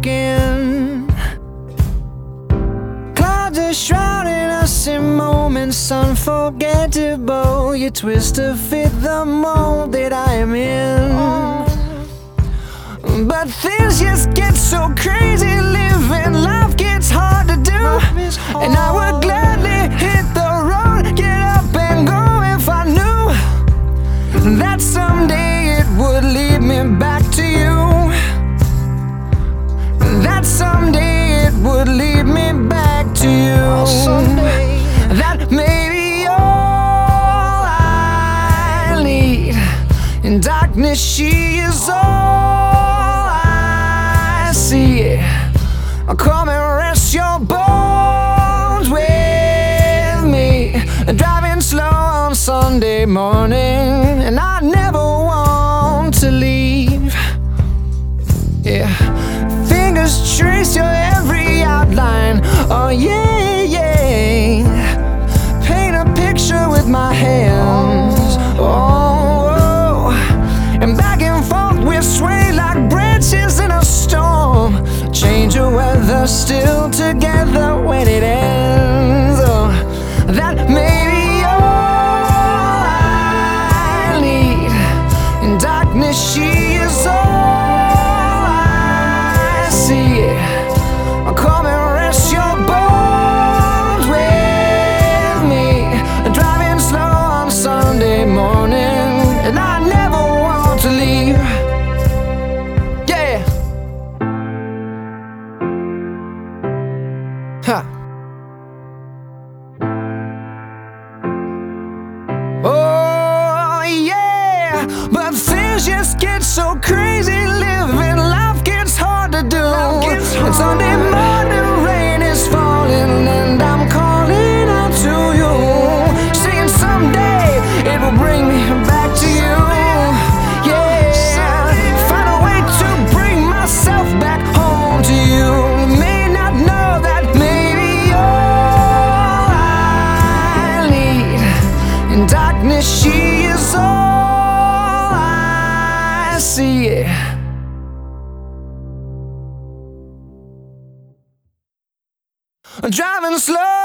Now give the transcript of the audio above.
broken. Clouds are shrouding us in moments unforgettable. You twist to fit the mold that I am in. But things just get so crazy. Living life gets hard to do, and I would gladly hit the road, get up and go if I knew that someday it would lead me back to you. That someday it would lead me back to you. Someday that may be all I need. In darkness she is all I see. Come and rest your bones with me. Driving slow on Sunday morning, and I never want to leave. Yeah, fingers trace your every outline. Oh yeah, yeah. Paint a picture with my hands. Oh, and back and forth we sway like branches in a storm. Change of weather, still together when it ends. Oh, that may be all I need. In darkness she is all I see. Come and rest your bones with me. Driving slow on Sunday morning, and I never want to leave. Yeah. Huh. Oh yeah, but things just get so crazy. Living life gets hard to do. It's Sunday morning, rain is falling, and I'm calling out to you, saying someday it will bring me back to you. Yeah, find a way to bring myself back home to you. You may not know that maybe all I need. In darkness she is all I see. Driving slow